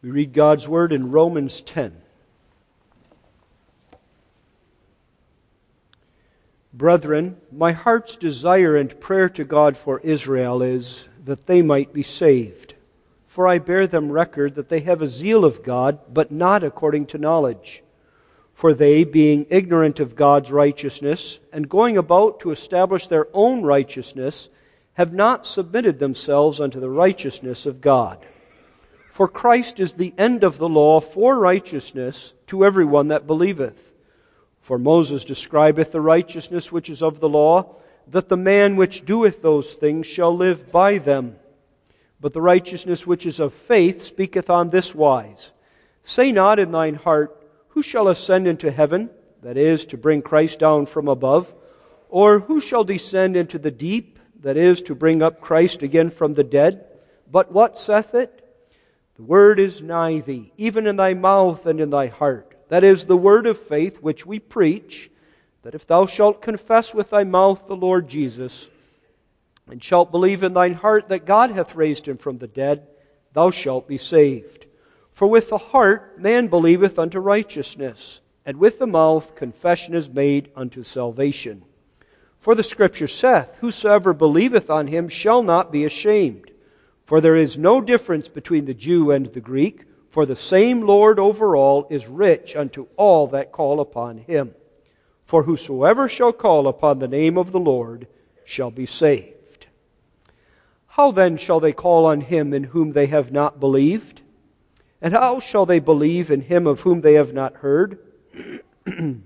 We read God's Word in Romans 10. Brethren, my heart's desire and prayer to God for Israel is that they might be saved. For I bear them record that they have a zeal of God, but not according to knowledge. For they, being ignorant of God's righteousness, and going about to establish their own righteousness, have not submitted themselves unto the righteousness of God. For Christ is the end of the law for righteousness to every one that believeth. For Moses describeth the righteousness which is of the law, that the man which doeth those things shall live by them. But the righteousness which is of faith speaketh on this wise, Say not in thine heart, Who shall ascend into heaven? That is, to bring Christ down from above. Or who shall descend into the deep? That is, to bring up Christ again from the dead. But what saith it? The word is nigh thee, even in thy mouth and in thy heart. That is the word of faith which we preach, that if thou shalt confess with thy mouth the Lord Jesus, and shalt believe in thine heart that God hath raised him from the dead, thou shalt be saved. For with the heart man believeth unto righteousness, and with the mouth confession is made unto salvation. For the Scripture saith, Whosoever believeth on him shall not be ashamed. For there is no difference between the Jew and the Greek, for the same Lord over all is rich unto all that call upon him. For whosoever shall call upon the name of the Lord shall be saved. How then shall they call on him in whom they have not believed? And how shall they believe in him of whom they have not heard? And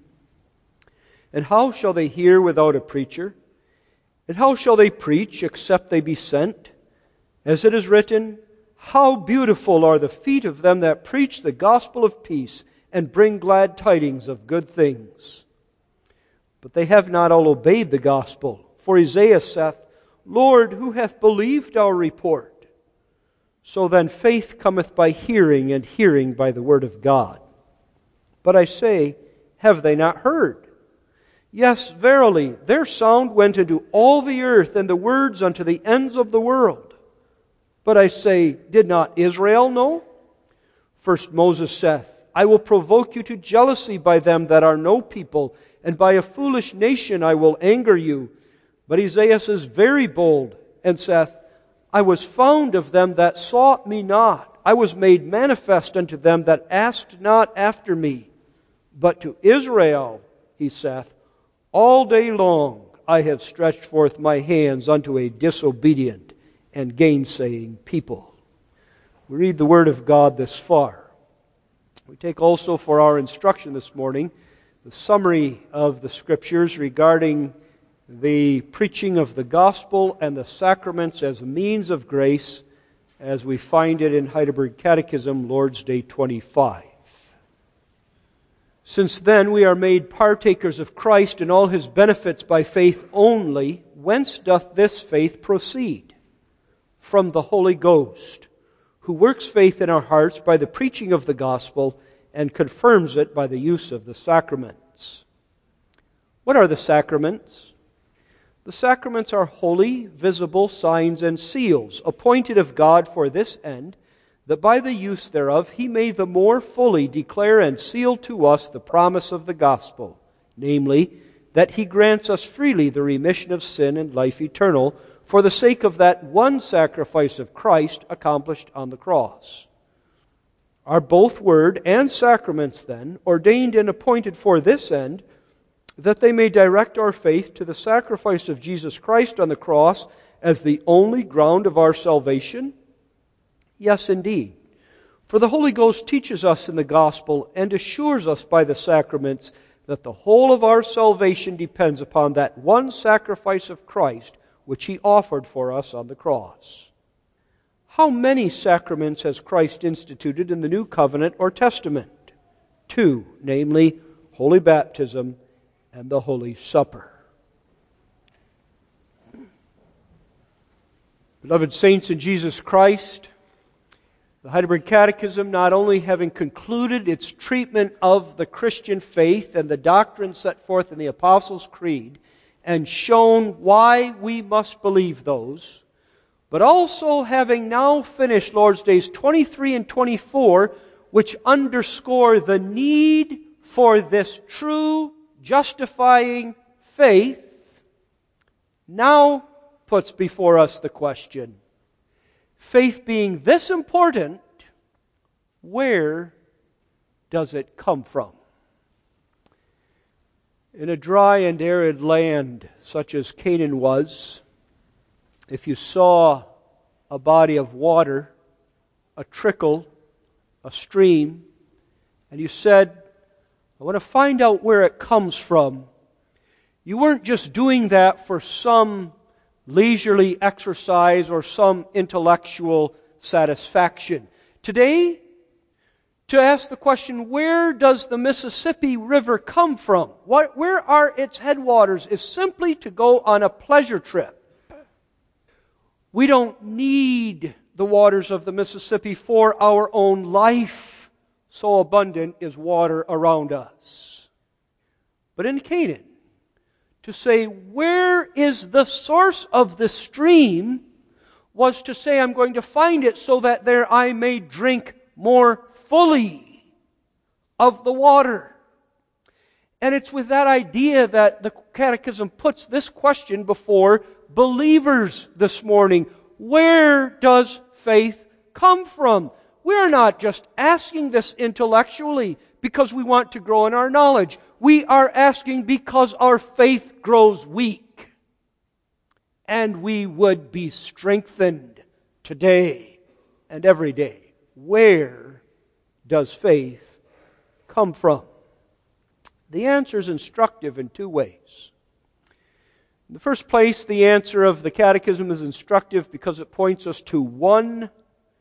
how shall they hear without a preacher? And how shall they preach except they be sent? As it is written, How beautiful are the feet of them that preach the gospel of peace and bring glad tidings of good things. But they have not all obeyed the gospel. For Isaiah saith, Lord, who hath believed our report? So then faith cometh by hearing, and hearing by the word of God. But I say, have they not heard? Yes, verily, their sound went into all the earth, and the words unto the ends of the world. But I say, did not Israel know? First Moses saith, I will provoke you to jealousy by them that are no people, and by a foolish nation I will anger you. But Isaiah is very bold, and saith, I was found of them that sought me not. I was made manifest unto them that asked not after me. But to Israel, he saith, all day long I have stretched forth my hands unto a disobedient and gainsaying people. We read the Word of God this far. We take also for our instruction this morning the summary of the Scriptures regarding the preaching of the gospel and the sacraments as a means of grace, as we find it in Heidelberg Catechism, Lord's Day 25. Since then we are made partakers of Christ and all His benefits by faith only, whence doth this faith proceed? From the Holy Ghost, who works faith in our hearts by the preaching of the gospel and confirms it by the use of the sacraments. What are the sacraments? The sacraments are holy, visible signs and seals, appointed of God for this end, that by the use thereof He may the more fully declare and seal to us the promise of the gospel, namely, that He grants us freely the remission of sin and life eternal, for the sake of that one sacrifice of Christ accomplished on the cross. Are both word and sacraments, then, ordained and appointed for this end, that they may direct our faith to the sacrifice of Jesus Christ on the cross as the only ground of our salvation? Yes, indeed. For the Holy Ghost teaches us in the gospel and assures us by the sacraments that the whole of our salvation depends upon that one sacrifice of Christ which He offered for us on the cross. How many sacraments has Christ instituted in the New Covenant or Testament? 2, namely, Holy Baptism and the Holy Supper. Beloved saints in Jesus Christ, the Heidelberg Catechism, not only having concluded its treatment of the Christian faith and the doctrine set forth in the Apostles' Creed, and shown why we must believe those, but also having now finished Lord's Days 23 and 24, which underscore the need for this true, justifying faith, now puts before us the question, faith being this important, where does it come from? In a dry and arid land such as Canaan was, if you saw a body of water, a trickle, a stream, and you said, I want to find out where it comes from, you weren't just doing that for some leisurely exercise or some intellectual satisfaction. Today, to ask the question, where does the Mississippi River come from? Where are its headwaters? Is simply to go on a pleasure trip. We don't need the waters of the Mississippi for our own life. So abundant is water around us. But in Canaan, to say, where is the source of the stream, was to say, I'm going to find it so that there I may drink more fully of the water. And it's with that idea that the Catechism puts this question before believers this morning. Where does faith come from? We're not just asking this intellectually because we want to grow in our knowledge. We are asking because our faith grows weak. And we would be strengthened today and every day. Where does faith come from? The answer is instructive in two ways. In the first place, the answer of the Catechism is instructive because it points us to one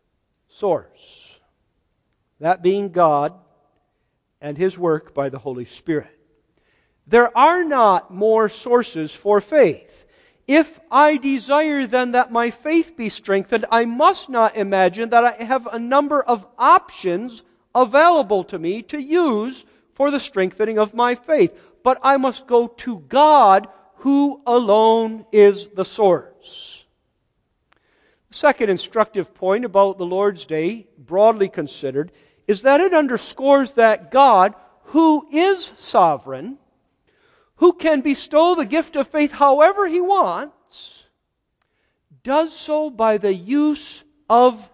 source, that being God and His work by the Holy Spirit. There are not more sources for faith. If I desire then that my faith be strengthened, I must not imagine that I have a number of options available to me to use for the strengthening of my faith. But I must go to God, who alone is the source. The second instructive point about the Lord's Day, broadly considered, is that it underscores that God, who is sovereign, who can bestow the gift of faith however He wants, does so by the use of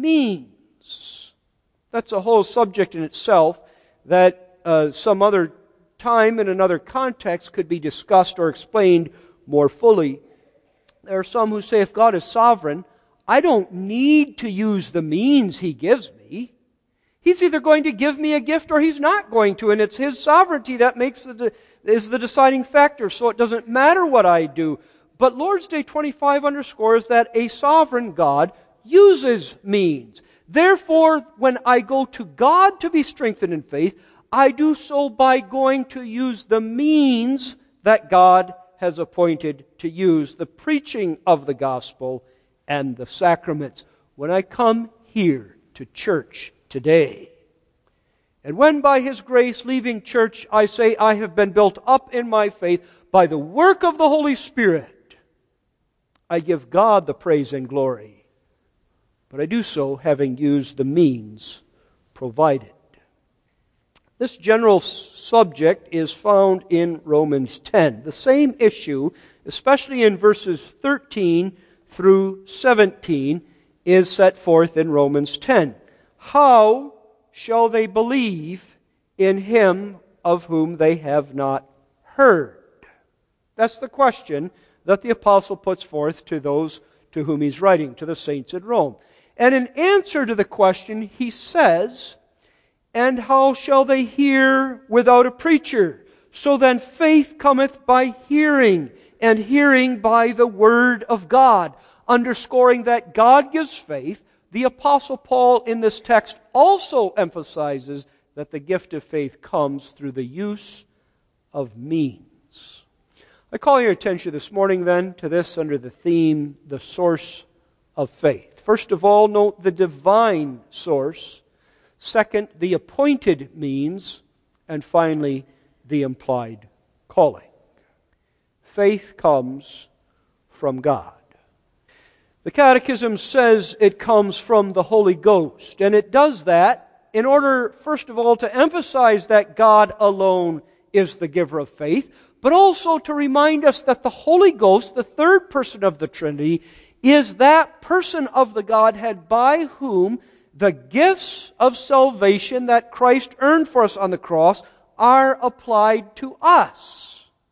means. That's a whole subject in itself that some other time in another context could be discussed or explained more fully. There are some who say if God is sovereign, I don't need to use the means He gives me. He's either going to give me a gift or He's not going to, and it's His sovereignty that is the deciding factor, so it doesn't matter what I do. But Lord's Day 25 underscores that a sovereign God uses means. Therefore, when I go to God to be strengthened in faith, I do so by going to use the means that God has appointed to use, the preaching of the gospel and the sacraments. When I come here to church today, and when by His grace leaving church I say I have been built up in my faith by the work of the Holy Spirit, I give God the praise and glory. But I do so having used the means provided. This general subject is found in Romans 10. The same issue, especially in verses 13 through 17, is set forth in Romans 10. How shall they believe in Him of whom they have not heard? That's the question that the apostle puts forth to those to whom he's writing, to the saints at Rome. And in answer to the question, he says, and how shall they hear without a preacher? So then faith cometh by hearing, and hearing by the word of God. Underscoring that God gives faith, the Apostle Paul in this text also emphasizes that the gift of faith comes through the use of means. I call your attention this morning then to this under the theme, the source of faith. First of all, note the divine source. Second, the appointed means. And finally, the implied calling. Faith comes from God. The Catechism says it comes from the Holy Ghost, and it does that in order, first of all, to emphasize that God alone is the giver of faith, but also to remind us that the Holy Ghost, the third person of the Trinity, is that person of the Godhead by whom the gifts of salvation that Christ earned for us on the cross are applied to us.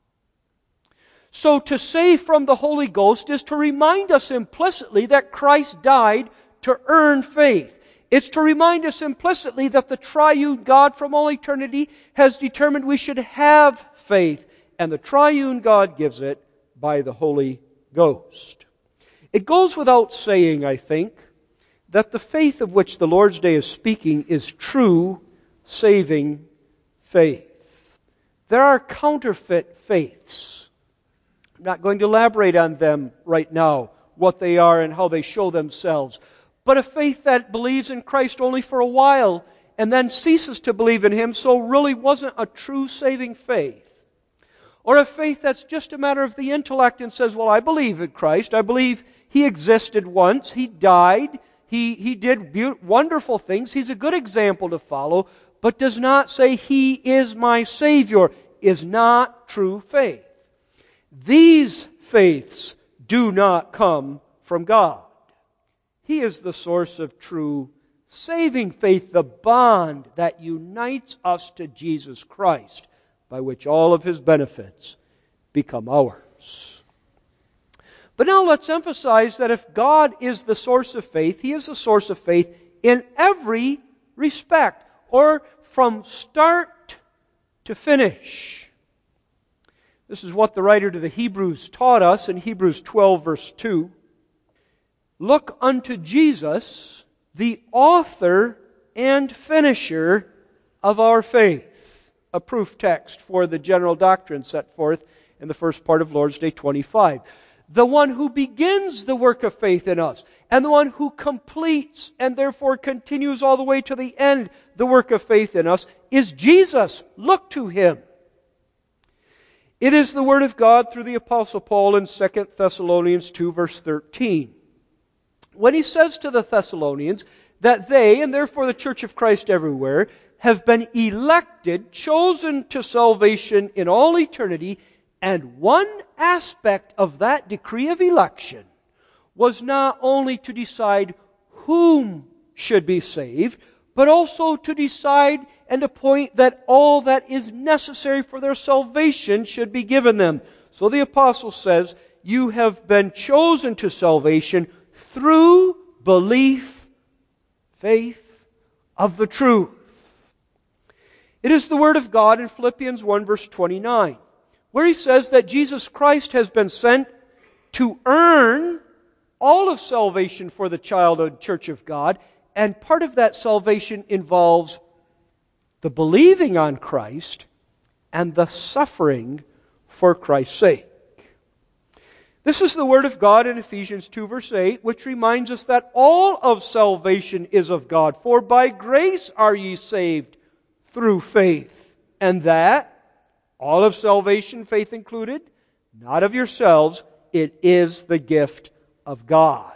So to say from the Holy Ghost is to remind us implicitly that Christ died to earn faith. It's to remind us implicitly that the triune God from all eternity has determined we should have faith, and the triune God gives it by the Holy Ghost. It goes without saying, I think, that the faith of which the Lord's Day is speaking is true, saving faith. There are counterfeit faiths. I'm not going to elaborate on them right now, what they are and how they show themselves. But a faith that believes in Christ only for a while and then ceases to believe in Him, so really wasn't a true saving faith. Or a faith that's just a matter of the intellect and says, well, I believe in Christ. I believe He existed once. He died. He did wonderful things. He's a good example to follow, but does not say He is my Savior, is not true faith. These faiths do not come from God. He is the source of true saving faith, the bond that unites us to Jesus Christ, by which all of His benefits become ours. But now let's emphasize that if God is the source of faith, He is the source of faith in every respect, or from start to finish. This is what the writer to the Hebrews taught us in Hebrews 12, verse 2. Look unto Jesus, the author and finisher of our faith. A proof text for the general doctrine set forth in the first part of Lord's Day 25. The one who begins the work of faith in us, and the one who completes and therefore continues all the way to the end the work of faith in us is Jesus. Look to Him. It is the Word of God through the Apostle Paul in 2 Thessalonians 2, verse 13. When he says to the Thessalonians that they, and therefore the Church of Christ everywhere, have been elected, chosen to salvation in all eternity, and one aspect of that decree of election was not only to decide whom should be saved, but also to decide and appoint that all that is necessary for their salvation should be given them. So the apostle says, you have been chosen to salvation through belief, faith of the truth. It is the Word of God in Philippians 1 verse 29, where he says that Jesus Christ has been sent to earn all of salvation for the child and church of God, and part of that salvation involves the believing on Christ and the suffering for Christ's sake. This is the Word of God in Ephesians 2 verse 8, which reminds us that all of salvation is of God. For by grace are ye saved through faith. And that, all of salvation, faith included, not of yourselves, it is the gift of God.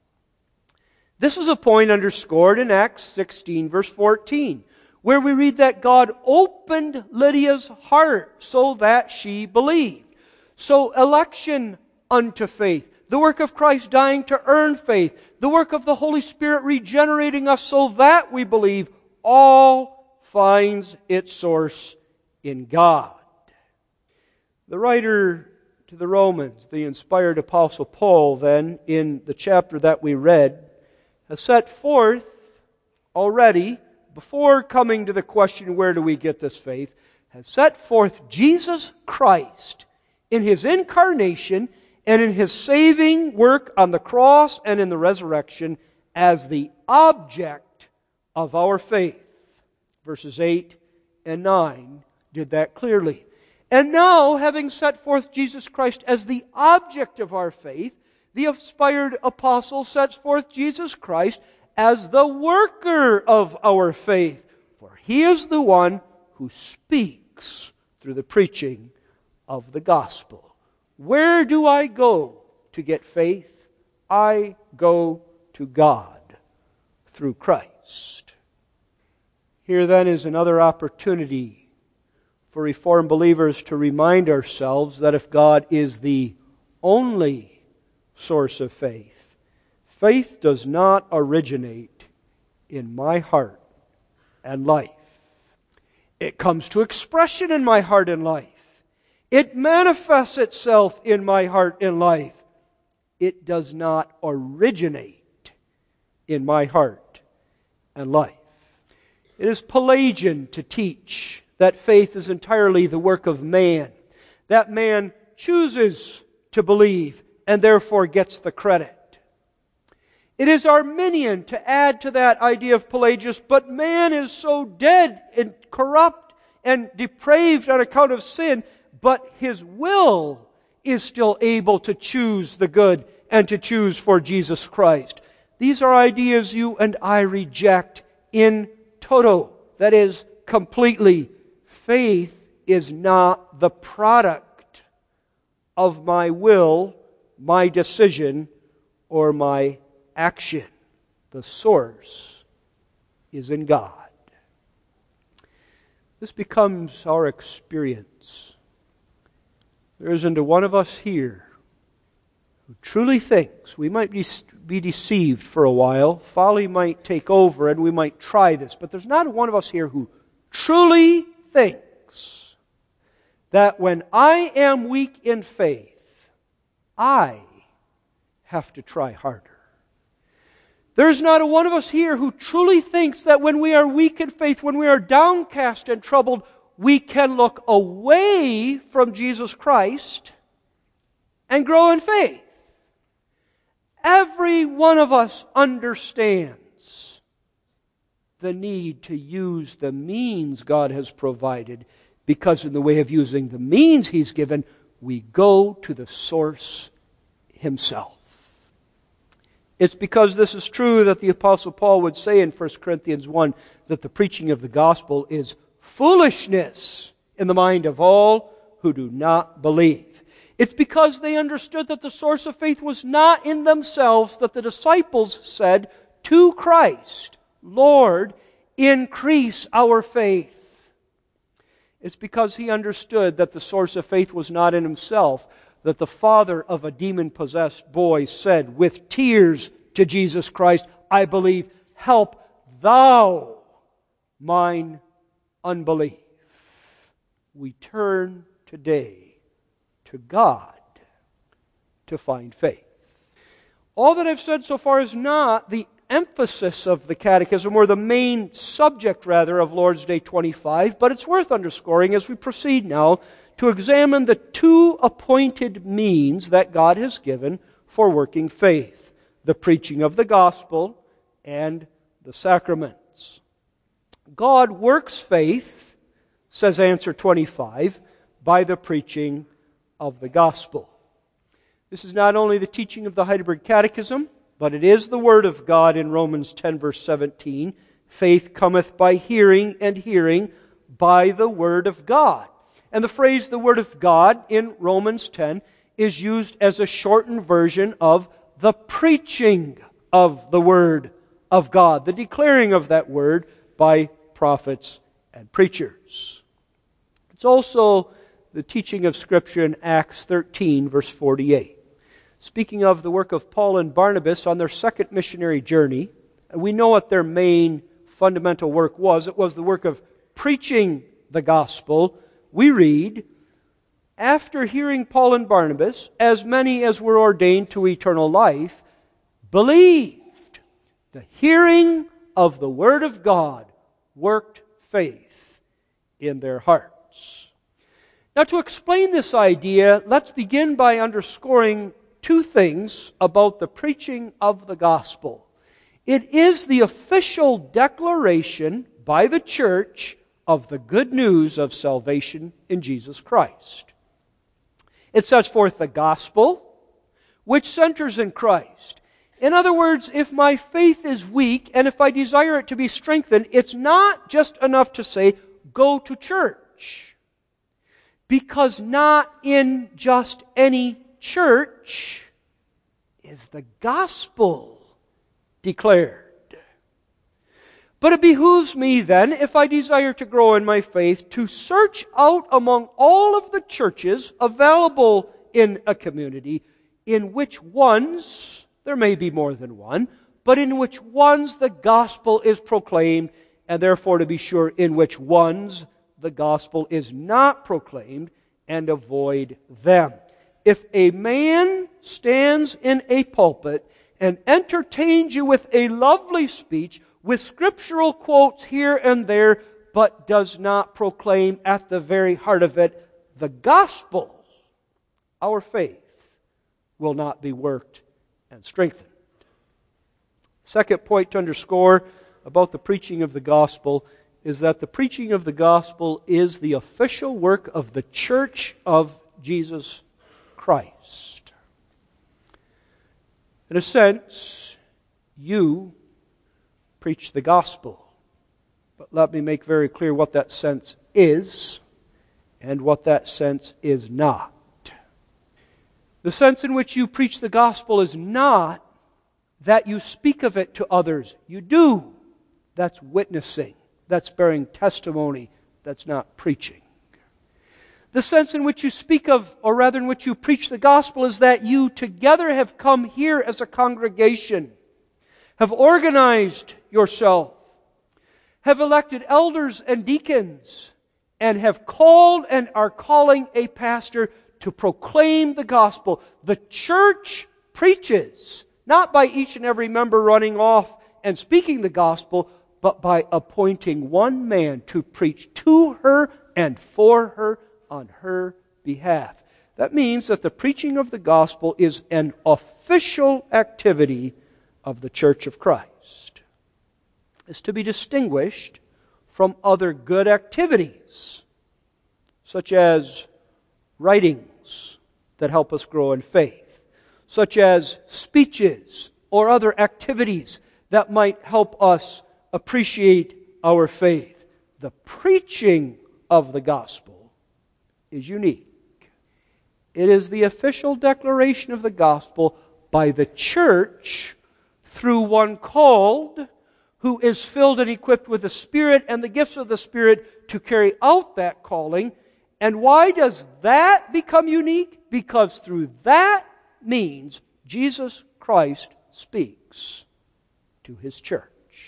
This is a point underscored in Acts 16 verse 14, where we read that God opened Lydia's heart so that she believed. So election unto faith, the work of Christ dying to earn faith, the work of the Holy Spirit regenerating us so that we believe, all finds its source in God. The writer to the Romans, the inspired Apostle Paul, then, in the chapter that we read, has set forth already, before coming to the question, where do we get this faith, has set forth Jesus Christ in His incarnation and in His saving work on the cross and in the resurrection as the object of our faith. Verses 8 and 9 did that clearly. And now, having set forth Jesus Christ as the object of our faith, the inspired apostle sets forth Jesus Christ as the worker of our faith. For He is the one who speaks through the preaching of the gospel. Where do I go to get faith? I go to God through Christ. Here then is another opportunity for Reformed believers to remind ourselves that if God is the only source of faith, faith does not originate in my heart and life. It comes to expression in my heart and life. It manifests itself in my heart and life. It does not originate in my heart and life. It is Pelagian to teach that faith is entirely the work of man, that man chooses to believe and therefore gets the credit. It is Arminian to add to that idea of Pelagius, but man is so dead and corrupt and depraved on account of sin, but his will is still able to choose the good and to choose for Jesus Christ. These are ideas you and I reject in toto, that is, completely. Faith is not the product of my will, my decision, or my action. The source is in God. This becomes our experience. There isn't a one of us here who truly thinks. We might be deceived for a while. Folly might take over and we might try this. But there's not a one of us here who truly thinks that when I am weak in faith, I have to try harder. There's not a one of us here who truly thinks that when we are weak in faith, when we are downcast and troubled, we can look away from Jesus Christ and grow in faith. Every one of us understands the need to use the means God has provided, because in the way of using the means He's given, we go to the source Himself. It's because this is true that the Apostle Paul would say in 1 Corinthians 1 that the preaching of the gospel is foolishness in the mind of all who do not believe. It's because they understood that the source of faith was not in themselves that the disciples said to Christ, Lord, increase our faith. It's because he understood that the source of faith was not in himself that the father of a demon-possessed boy said with tears to Jesus Christ, I believe, help thou mine unbelief. We turn today to God to find faith. All that I've said so far is not the emphasis of the Catechism, or the main subject, rather, of Lord's Day 25, but it's worth underscoring as we proceed now to examine the two appointed means that God has given for working faith: the preaching of the gospel and the sacraments. God works faith, says answer 25, by the preaching of the gospel. This is not only the teaching of the Heidelberg Catechism, but it is the Word of God in Romans 10, verse 17. Faith cometh by hearing, and hearing by the Word of God. And the phrase, the Word of God, in Romans 10, is used as a shortened version of the preaching of the Word of God, the declaring of that Word by prophets and preachers. It's also the teaching of Scripture in Acts 13, verse 48. Speaking of the work of Paul and Barnabas on their second missionary journey, we know what their main fundamental work was. It was the work of preaching the gospel. We read, after hearing Paul and Barnabas, as many as were ordained to eternal life, believed. The hearing of the Word of God worked faith in their hearts. Now, to explain this idea, let's begin by underscoring two things about the preaching of the gospel. It is the official declaration by the church of the good news of salvation in Jesus Christ. It sets forth the gospel, which centers in Christ. In other words, if my faith is weak and if I desire it to be strengthened, it's not just enough to say, go to church. Because not in just any church is the gospel declared. But it behooves me then, if I desire to grow in my faith, to search out among all of the churches available in a community, in which ones, there may be more than one, but in which ones the gospel is proclaimed, and therefore to be sure in which ones the gospel is not proclaimed, and avoid them. If a man stands in a pulpit and entertains you with a lovely speech, with scriptural quotes here and there, but does not proclaim at the very heart of it the gospel, our faith will not be worked and strengthened. Second point to underscore about the preaching of the gospel is that the preaching of the gospel is the official work of the Church of Jesus Christ. In a sense, you preach the gospel. But let me make very clear what that sense is and what that sense is not. The sense in which you preach the gospel is not that you speak of it to others. You do. That's witnessing. That's bearing testimony. That's not preaching. The sense in which you speak of, or rather in which you preach the gospel, is that you together have come here as a congregation, have organized yourself, have elected elders and deacons, and have called and are calling a pastor to proclaim the gospel. The church preaches, not by each and every member running off and speaking the gospel, but by appointing one man to preach to her and for her on her behalf. That means that the preaching of the gospel is an official activity of the Church of Christ. It's to be distinguished from other good activities, such as writings that help us grow in faith, such as speeches or other activities that might help us appreciate our faith. The preaching of the gospel is unique. It is the official declaration of the gospel by the church through one called, who is filled and equipped with the Spirit and the gifts of the Spirit to carry out that calling. And why does that become unique? Because through that means Jesus Christ speaks to His church.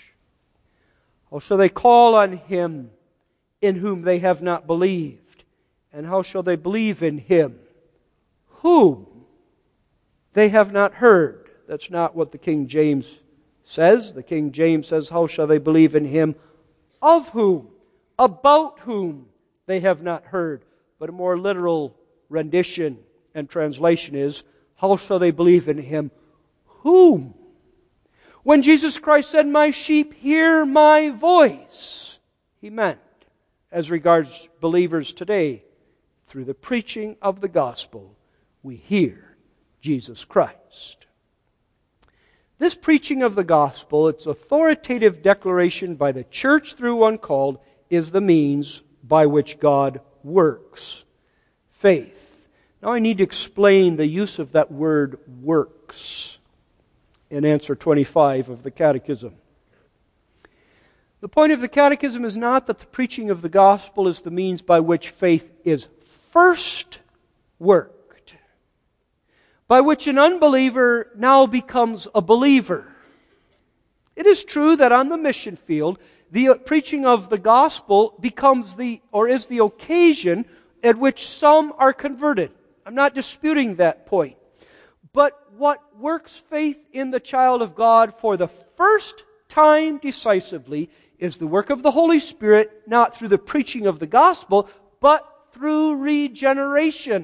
How shall they call on Him in whom they have not believed? And how shall they believe in Him whom they have not heard? That's not what the King James says. The King James says, how shall they believe in Him of whom, about whom they have not heard? But a more literal rendition and translation is, how shall they believe in Him whom? When Jesus Christ said, my sheep hear my voice, He meant, as regards believers today, through the preaching of the gospel, we hear Jesus Christ. This preaching of the gospel, its authoritative declaration by the church through one called, is the means by which God works faith. Now I need to explain the use of that word works in answer 25 of the Catechism. The point of the Catechism is not that the preaching of the gospel is the means by which faith is first worked, by which an unbeliever now becomes a believer. It is true that on the mission field, the preaching of the gospel becomes is the occasion at which some are converted. I'm not disputing that point. But what works faith in the child of God for the first time decisively is the work of the Holy Spirit, not through the preaching of the gospel, but through regeneration.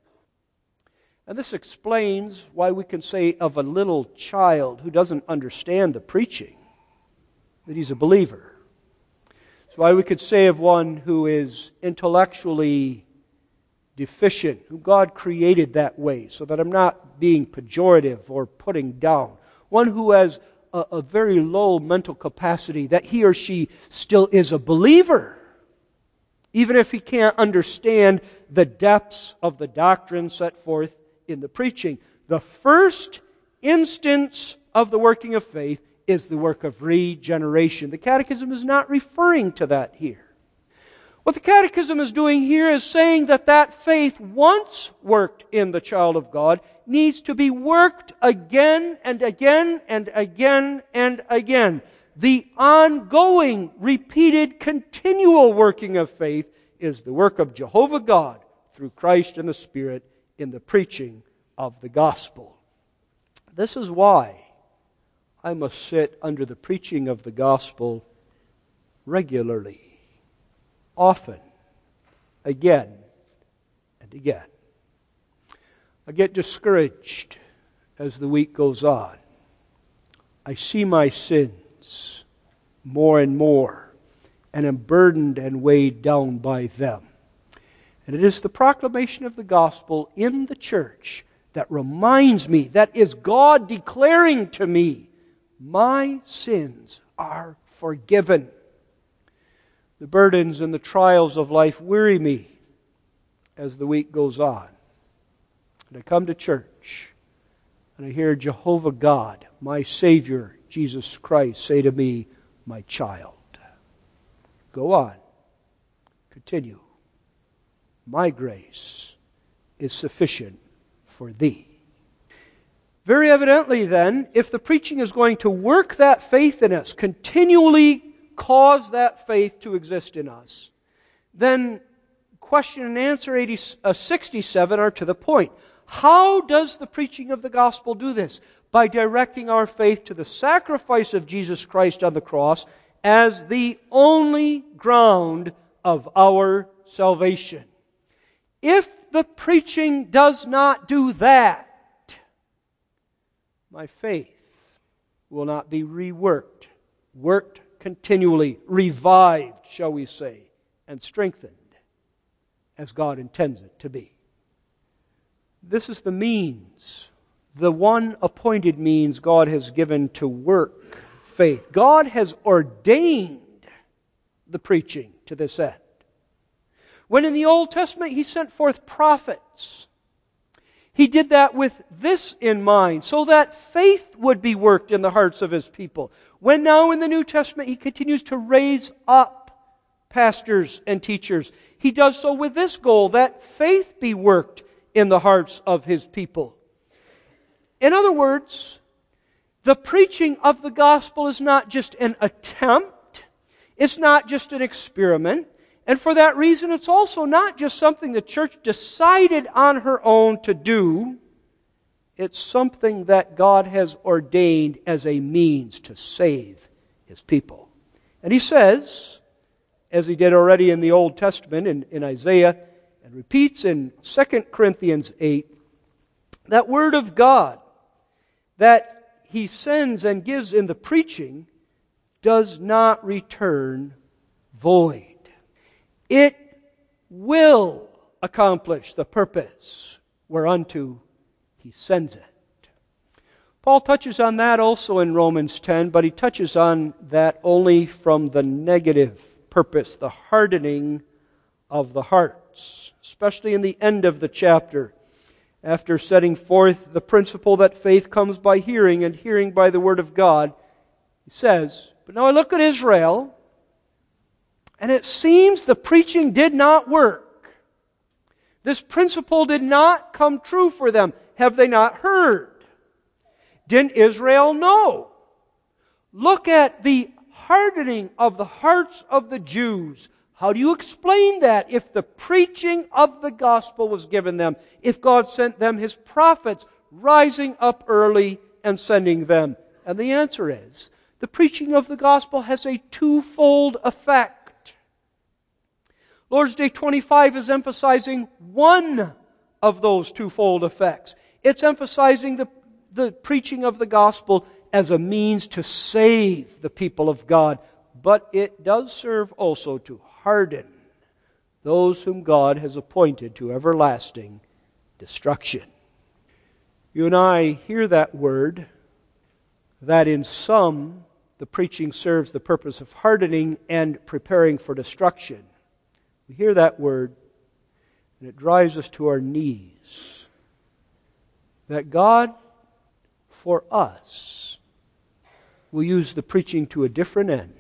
And this explains why we can say of a little child who doesn't understand the preaching that he's a believer. It's why we could say of one who is intellectually deficient, who God created that way, so that I'm not being pejorative or putting down. One who has a very low mental capacity, that he or she still is a believer, even if he can't understand the depths of the doctrine set forth in the preaching. The first instance of the working of faith is the work of regeneration. The Catechism is not referring to that here. What the Catechism is doing here is saying that that faith, once worked in the child of God, needs to be worked again and again and again and again. The ongoing, repeated, continual working of faith is the work of Jehovah God through Christ and the Spirit in the preaching of the gospel. This is why I must sit under the preaching of the gospel regularly, often, again and again. I get discouraged as the week goes on. I see my sins more and more, and am burdened and weighed down by them. And it is the proclamation of the gospel in the church that reminds me, that is God declaring to me, my sins are forgiven. The burdens and the trials of life weary me as the week goes on. And I come to church and I hear Jehovah God, my Savior, Jesus Christ, say to me, my child, go on, continue. My grace is sufficient for thee. Very evidently then, if the preaching is going to work that faith in us, continually cause that faith to exist in us, then question and answer 67 are to the point. How does the preaching of the gospel do this? By directing our faith to the sacrifice of Jesus Christ on the cross as the only ground of our salvation. If the preaching does not do that, my faith will not be reworked, worked continually, revived, shall we say, and strengthened as God intends it to be. This is the means, the one appointed means God has given to work faith. God has ordained the preaching to this end. When in the Old Testament He sent forth prophets, He did that with this in mind, so that faith would be worked in the hearts of His people. When now in the New Testament He continues to raise up pastors and teachers, He does so with this goal, that faith be worked in the hearts of His people. In other words, the preaching of the gospel is not just an attempt, it's not just an experiment, and for that reason it's also not just something the church decided on her own to do. It's something that God has ordained as a means to save His people. And He says, as He did already in the Old Testament, in Isaiah, and repeats in 2 Corinthians 8, that Word of God that He sends and gives in the preaching does not return void. It will accomplish the purpose whereunto He sends it. Paul touches on that also in Romans 10, but he touches on that only from the negative purpose, the hardening of the hearts, especially in the end of the chapter, after setting forth the principle that faith comes by hearing and hearing by the Word of God. He says, but now I look at Israel, and it seems the preaching did not work. This principle did not come true for them. Have they not heard? Didn't Israel know? Look at the hardening of the hearts of the Jews. How do you explain that if the preaching of the gospel was given them? If God sent them His prophets rising up early and sending them? And the answer is, the preaching of the gospel has a twofold effect. Lord's Day 25 is emphasizing one of those twofold effects. It's emphasizing the preaching of the gospel as a means to save the people of God, but it does serve also to harden those whom God has appointed to everlasting destruction. You and I hear that word, that in some the preaching serves the purpose of hardening and preparing for destruction. We hear that word, and it drives us to our knees. That God for us will use the preaching to a different end.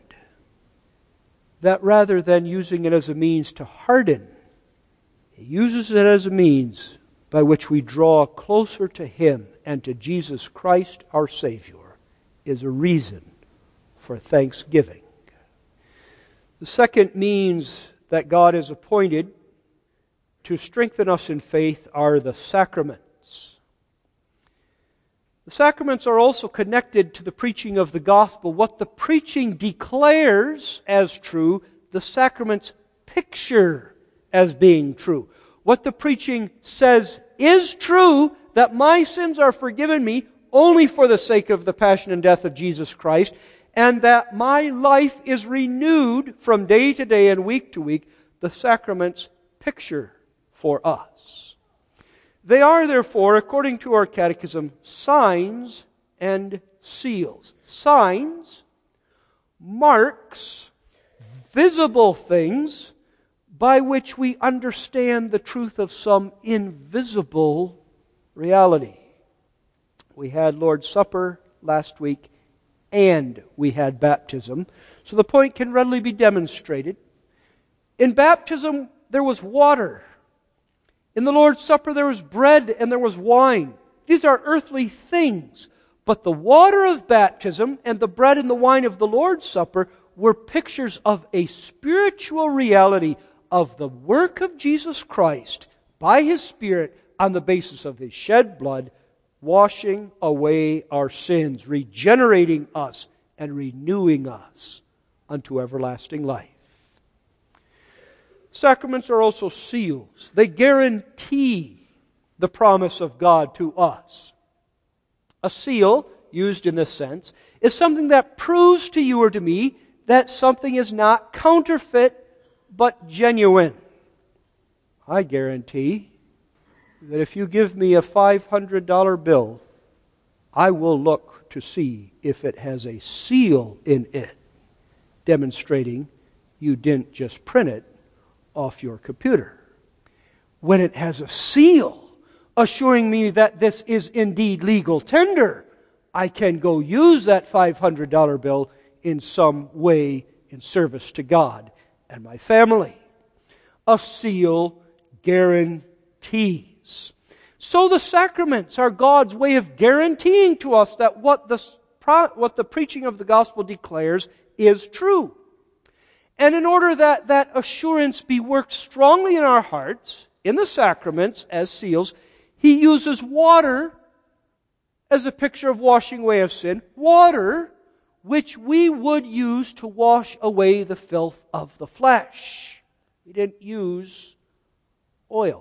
That rather than using it as a means to harden, He uses it as a means by which we draw closer to Him and to Jesus Christ, our Savior, is a reason for thanksgiving. The second means that God has appointed to strengthen us in faith are the sacraments. The sacraments are also connected to the preaching of the gospel. What the preaching declares as true, the sacraments picture as being true. What the preaching says is true, that my sins are forgiven me only for the sake of the passion and death of Jesus Christ, and that my life is renewed from day to day and week to week, the sacraments picture for us. They are, therefore, according to our catechism, signs and seals. Signs, marks, visible things by which we understand the truth of some invisible reality. We had Lord's Supper last week, and we had baptism. So the point can readily be demonstrated. In baptism, there was water. In the Lord's Supper, there was bread and there was wine. These are earthly things. But the water of baptism and the bread and the wine of the Lord's Supper were pictures of a spiritual reality of the work of Jesus Christ by His Spirit on the basis of His shed blood, washing away our sins, regenerating us, and renewing us unto everlasting life. Sacraments are also seals. They guarantee the promise of God to us. A seal, used in this sense, is something that proves to you or to me that something is not counterfeit, but genuine. I guarantee that if you give me a $500 bill, I will look to see if it has a seal in it, demonstrating you didn't just print it off your computer. When it has a seal, assuring me that this is indeed legal tender, I can go use that $500 bill in some way in service to God and my family. A seal guarantees. So the sacraments are God's way of guaranteeing to us that what the preaching of the gospel declares is true. And in order that that assurance be worked strongly in our hearts, in the sacraments as seals, He uses water as a picture of washing away of sin. Water which we would use to wash away the filth of the flesh. He didn't use oil.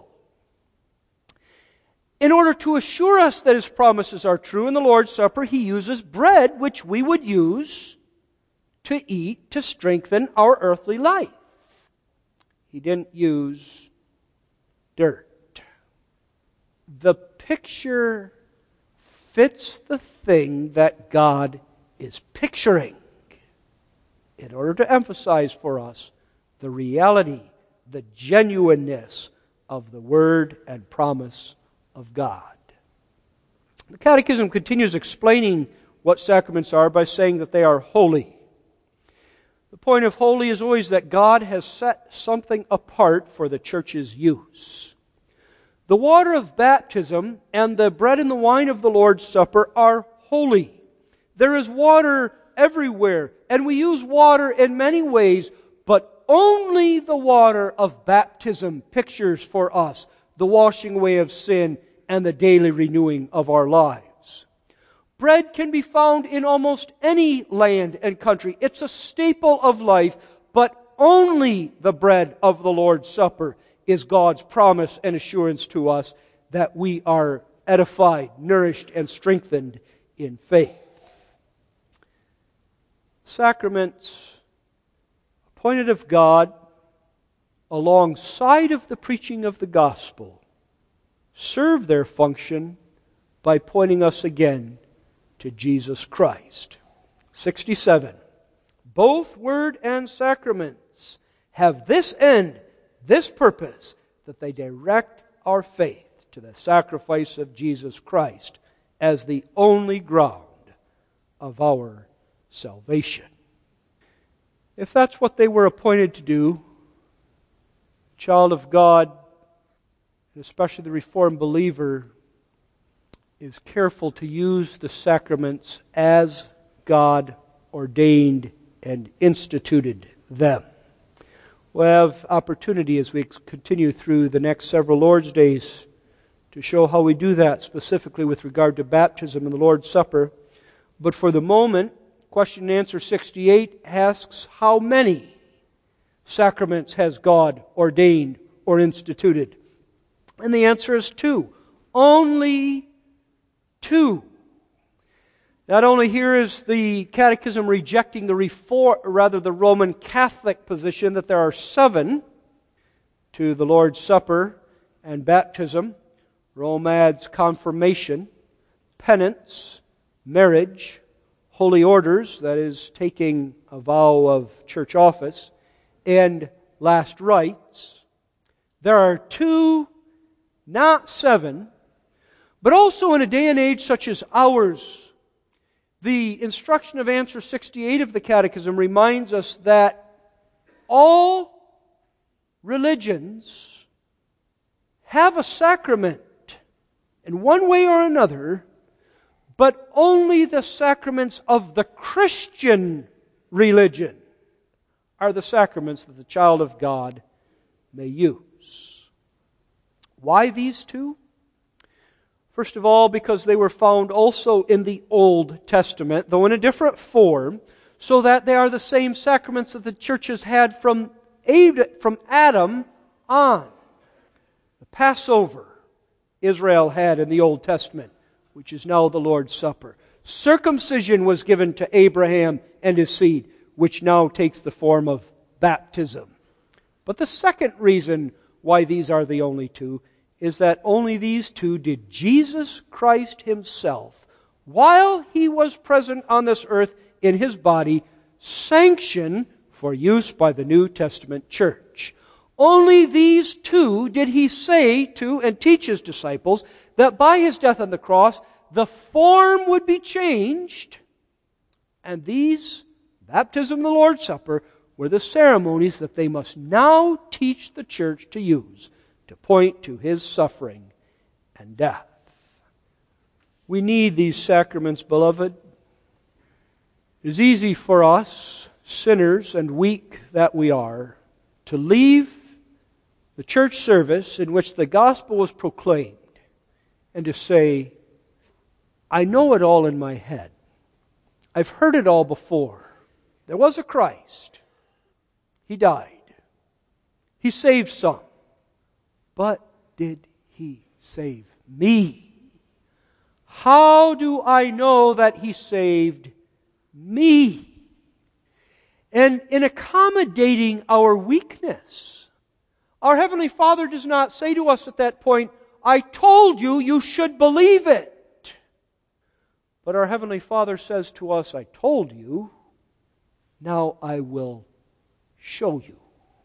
In order to assure us that His promises are true in the Lord's Supper, He uses bread which we would use to eat to strengthen our earthly life. He didn't use dirt. The picture fits the thing that God is picturing in order to emphasize for us the reality, the genuineness of the Word and promise of God. The Catechism continues explaining what sacraments are by saying that they are holy. The point of holy is always that God has set something apart for the church's use. The water of baptism and the bread and the wine of the Lord's Supper are holy. There is water everywhere, and we use water in many ways, but only the water of baptism pictures for us the washing away of sin and the daily renewing of our lives. Bread can be found in almost any land and country. It's a staple of life, but only the bread of the Lord's Supper is God's promise and assurance to us that we are edified, nourished, and strengthened in faith. Sacraments, appointed of God alongside of the preaching of the gospel, serve their function by pointing us again to Jesus Christ. 67. Both word and sacraments have this end, this purpose, that they direct our faith to the sacrifice of Jesus Christ as the only ground of our salvation. If that's what they were appointed to do, child of God, and especially the Reformed believer, is careful to use the sacraments as God ordained and instituted them. We'll have opportunity as we continue through the next several Lord's Days to show how we do that, specifically with regard to baptism and the Lord's Supper. But for the moment, question and answer 68 asks, how many sacraments has God ordained or instituted? And the answer is 2. Only 2. Not only here is the Catechism rejecting the Roman Catholic position that there are 7 to the Lord's Supper and baptism. Rome adds confirmation, penance, marriage, holy orders, that is, taking a vow of church office, and last rites. There are 2, not 7, but also in a day and age such as ours, the instruction of answer 68 of the Catechism reminds us that all religions have a sacrament in one way or another, but only the sacraments of the Christian religion are the sacraments that the child of God may use. Why these 2? First of all, because they were found also in the Old Testament, though in a different form, so that they are the same sacraments that the church has had from Adam on. The Passover Israel had in the Old Testament, which is now the Lord's Supper. Circumcision was given to Abraham and his seed, which now takes the form of baptism. But the second reason why these are the only 2 is that only these 2 did Jesus Christ Himself, while He was present on this earth in His body, sanction for use by the New Testament church. Only these 2 did He say to and teach His disciples that by His death on the cross, the form would be changed, and these, baptism and the Lord's Supper, were the ceremonies that they must now teach the church to use to point to His suffering and death. We need these sacraments, beloved. It is easy for us, sinners and weak that we are, to leave the church service in which the gospel was proclaimed and to say, I know it all in my head. I've heard it all before. There was a Christ. He died. He saved some. But did He save me? How do I know that He saved me? And in accommodating our weakness, our Heavenly Father does not say to us at that point, I told you, you should believe it. But our Heavenly Father says to us, I told you, now I will show you.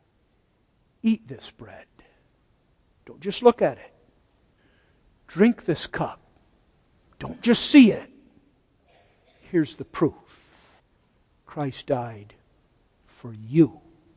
Eat this bread. Don't just look at it. Drink this cup. Don't just see it. Here's the proof. Christ died for you.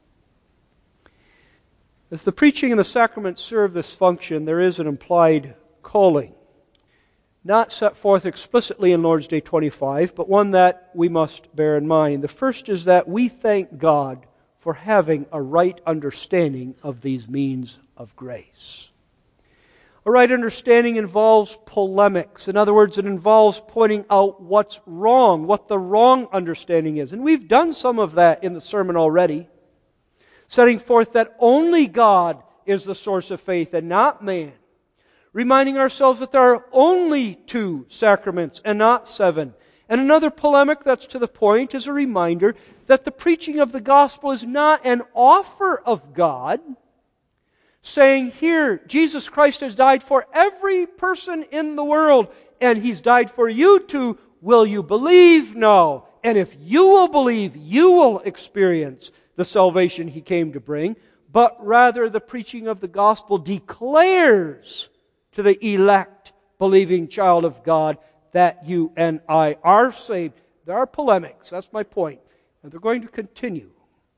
As the preaching and the sacraments serve this function, there is an implied calling, not set forth explicitly in Lord's Day 25, but one that we must bear in mind. The first is that we thank God for having a right understanding of these means of grace. A right understanding involves polemics. In other words, it involves pointing out what's wrong, what the wrong understanding is. And we've done some of that in the sermon already, setting forth that only God is the source of faith and not man. Reminding ourselves that there are only 2 sacraments and not 7. And another polemic that's to the point is a reminder that the preaching of the gospel is not an offer of God, saying, here, Jesus Christ has died for every person in the world, and He's died for you too. Will you believe? No. And if you will believe, you will experience the salvation He came to bring. But rather, the preaching of the gospel declares to the elect, believing child of God, that you and I are saved. There are polemics, that's my point, and they're going to continue.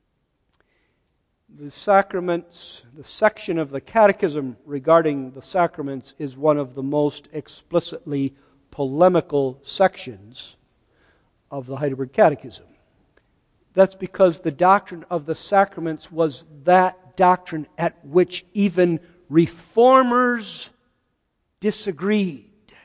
The sacraments, the section of the Catechism regarding the sacraments is one of the most explicitly polemical sections of the Heidelberg Catechism. That's because the doctrine of the sacraments was that doctrine at which even reformers disagreed.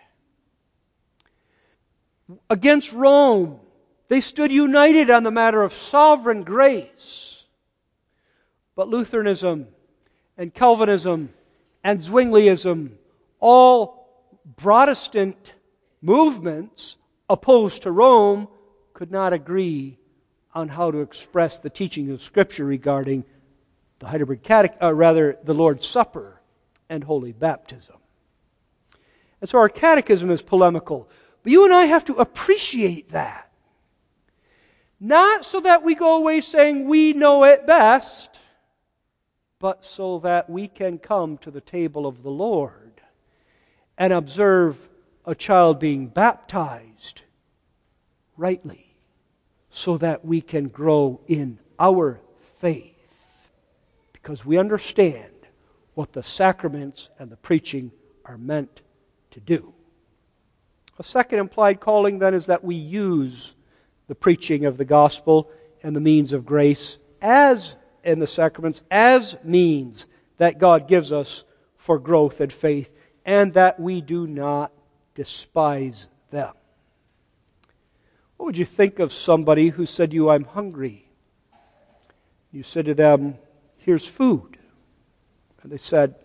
Against Rome, they stood united on the matter of sovereign grace. But Lutheranism and Calvinism and Zwingliism, all Protestant movements opposed to Rome, could not agree on how to express the teaching of Scripture regarding the Heidelberg the Lord's Supper and Holy Baptism. And so our catechism is polemical. But you and I have to appreciate that. Not so that we go away saying we know it best, but so that we can come to the table of the Lord and observe a child being baptized rightly, so that we can grow in our faith, because we understand what the sacraments and the preaching are meant to do. A second implied calling, then, is that we use the preaching of the gospel and the means of grace as in the sacraments as means that God gives us for growth and faith, and that we do not despise them. What would you think of somebody who said to you, "I'm hungry"? You said to them, "Here's food." And they said,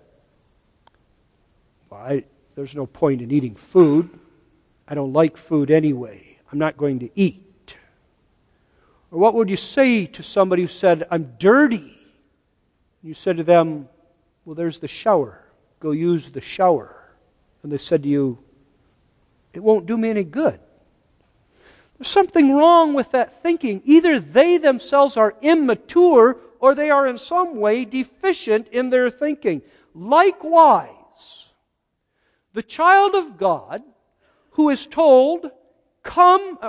"Well, there's no point in eating food. I don't like food anyway. I'm not going to eat." Or what would you say to somebody who said, "I'm dirty"? You said to them, "Well, there's the shower. Go use the shower." And they said to you, "It won't do me any good." There's something wrong with that thinking. Either they themselves are immature or they are in some way deficient in their thinking. Likewise, the child of God who is called, come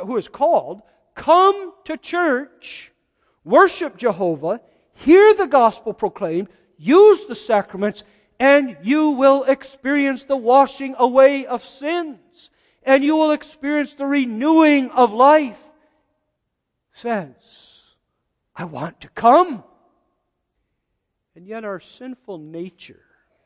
to church, worship Jehovah, hear the gospel proclaimed, use the sacraments, and you will experience the washing away of sins, and you will experience the renewing of life. Says, "I want to come." And yet our sinful nature,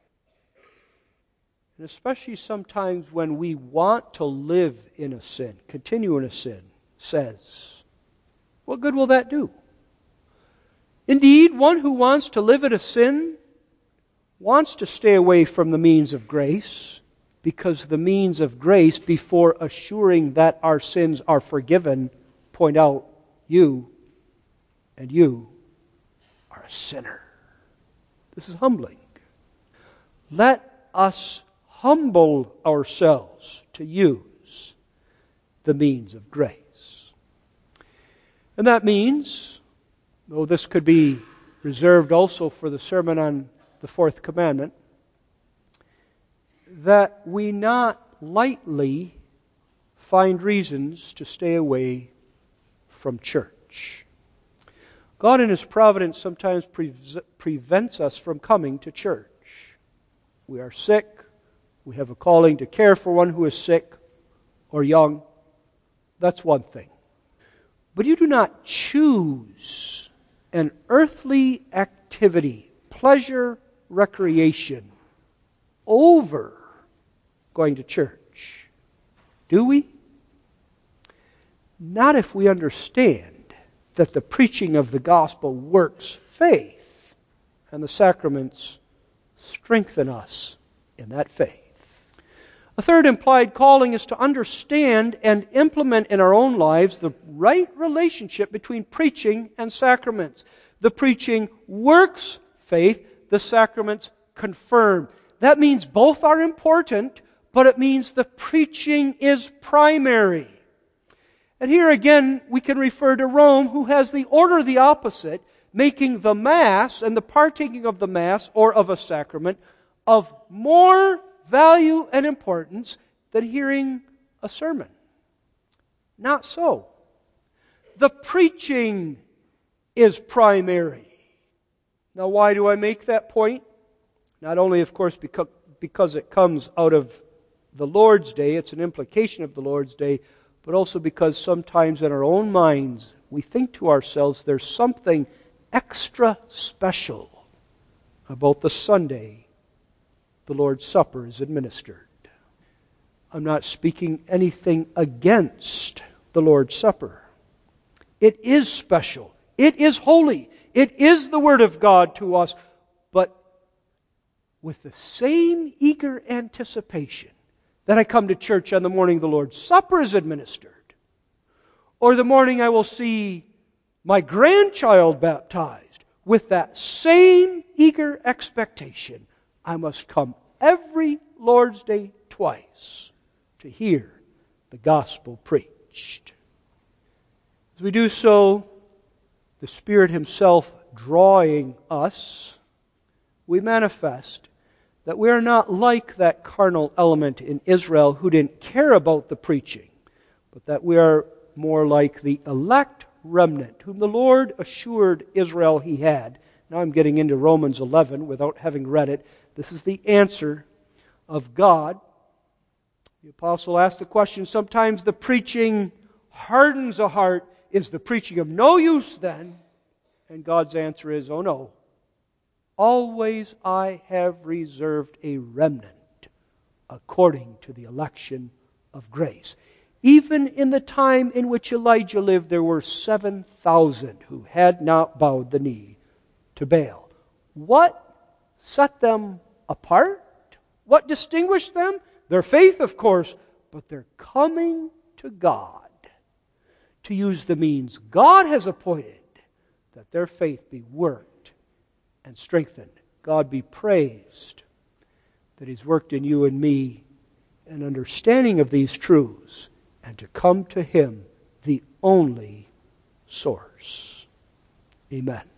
and especially sometimes when we want to live in a sin, continue in a sin, says, what good will that do? Indeed, one who wants to live in a sin wants to stay away from the means of grace, because the means of grace, before assuring that our sins are forgiven, point out you are a sinner. This is humbling. Let us humble ourselves to use the means of grace. And that means, though this could be reserved also for the sermon on the fourth commandment, that we not lightly find reasons to stay away from church. God in His providence sometimes prevents us from coming to church. We are sick. We have a calling to care for one who is sick or young. That's one thing. But you do not choose an earthly activity, pleasure, recreation, over going to church. Do we? Not if we understand that the preaching of the gospel works faith, and the sacraments strengthen us in that faith. A third implied calling is to understand and implement in our own lives the right relationship between preaching and sacraments. The preaching works faith, the sacraments confirm. That means both are important, but it means the preaching is primary. And here again, we can refer to Rome, who has the order the opposite, making the Mass and the partaking of the Mass or of a sacrament of more value and importance than hearing a sermon. Not so. The preaching is primary. Now, why do I make that point? Not only, of course, because it comes out of the Lord's Day, it's an implication of the Lord's Day, but also because sometimes in our own minds we think to ourselves there's something extra special about the Sunday the Lord's Supper is administered. I'm not speaking anything against the Lord's Supper. It is special. It is holy. It is the Word of God to us, but with the same eager anticipation that I come to church on the morning the Lord's Supper is administered, or the morning I will see my grandchild baptized, with that same eager expectation, I must come every Lord's Day twice to hear the gospel preached. As we do so, the Spirit Himself drawing us, we manifest that we are not like that carnal element in Israel who didn't care about the preaching, but that we are more like the elect remnant whom the Lord assured Israel He had. Now I'm getting into Romans 11 without having read it. This is the answer of God. The apostle asked the question, sometimes the preaching hardens a heart. Is the preaching of no use then? And God's answer is, oh no. Always I have reserved a remnant according to the election of grace. Even in the time in which Elijah lived, there were 7,000 who had not bowed the knee to Baal. What set them apart? What distinguished them? Their faith, of course, but their coming to God to use the means God has appointed that their faith be worked and strengthened. God be praised that He's worked in you and me an understanding of these truths and to come to Him, the only source. Amen.